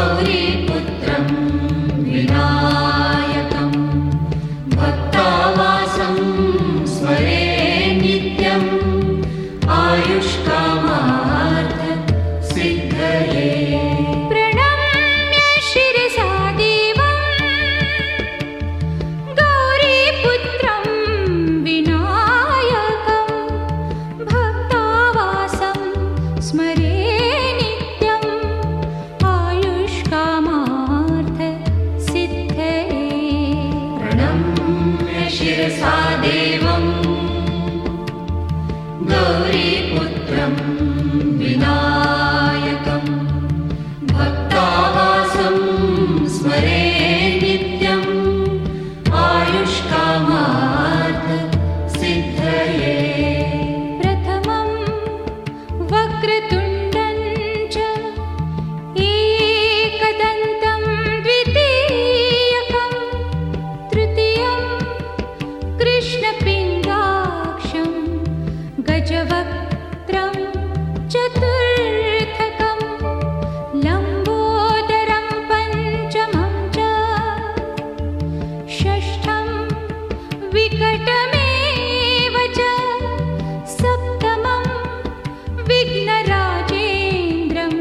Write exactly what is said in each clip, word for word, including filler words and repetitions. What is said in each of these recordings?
गौरीपुत्रं विनायकं भक्तावासं स्मरे नित्यम् आयुष्कामार्थ सिद्धये। प्रणम्य शिरसा देवं गौरीपुत्रं विनायकं भक्तावासं स्मरे नित्यम् आयुष्कामार्थ सिद्धये। प्रणम्य शिरसा देवं गौरीपुत्रं विनायकं भक्तावासं स्मरे नित्यम् आयुष्कामार्थ सिद्धये। प्रथमं वक्रतुण्डं च एकदन्तं द्वितीयकं तृतीयं कृष्णपिङ्गाक्षं गजवक्त्रं चतुर्थकं लम्बोदरं पञ्चमं च षष्ठं विकटमेव च सप्तमं विघ्नराजेन्द्रं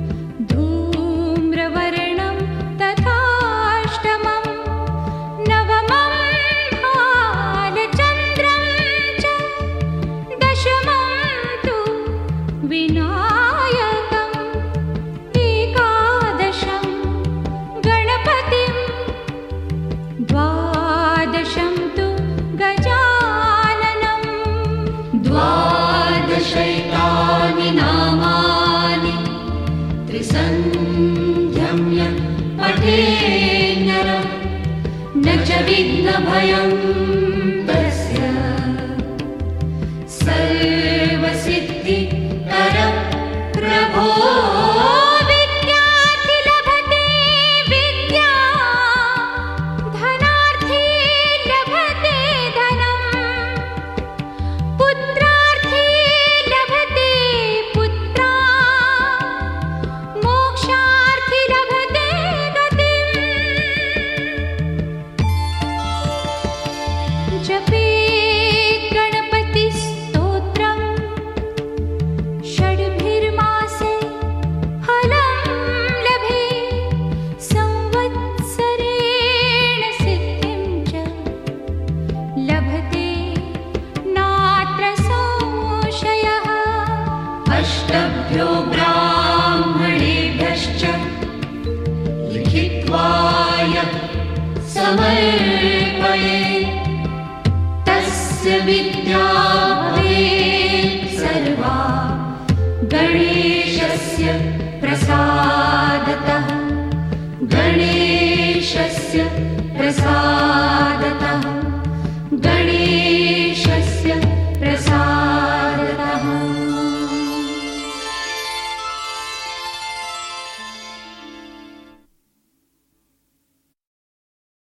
धूम्रवर्णं तथाष्टमं नवमं भालचन्द्रं च दशमं तु विनायकम् एकादशं गणपतिं द्वादशं तु गजाननं द्वादशैतानि नामानि त्रिसन्ध्यं यः पठेन्नरः न च विघ्नभयं तस्य सर्वसिद्धिकरः प्रभो। विद्यार्थी लभते विद्या धनार्थी लभते धनं पुत्रार्थी लभते पुत्रा मोक्षार्थी लभते गतिम्। जपे गणपतिस्तोत्रं षड्भिर्मासे फलं लभे संवत्सरेण सिद्धिं च लभते नात्र संशयः। अष्टभ्यो ब्राह्मणेभ्यश्च लिखित्वा यः समर्पयेत् तस्य विद्या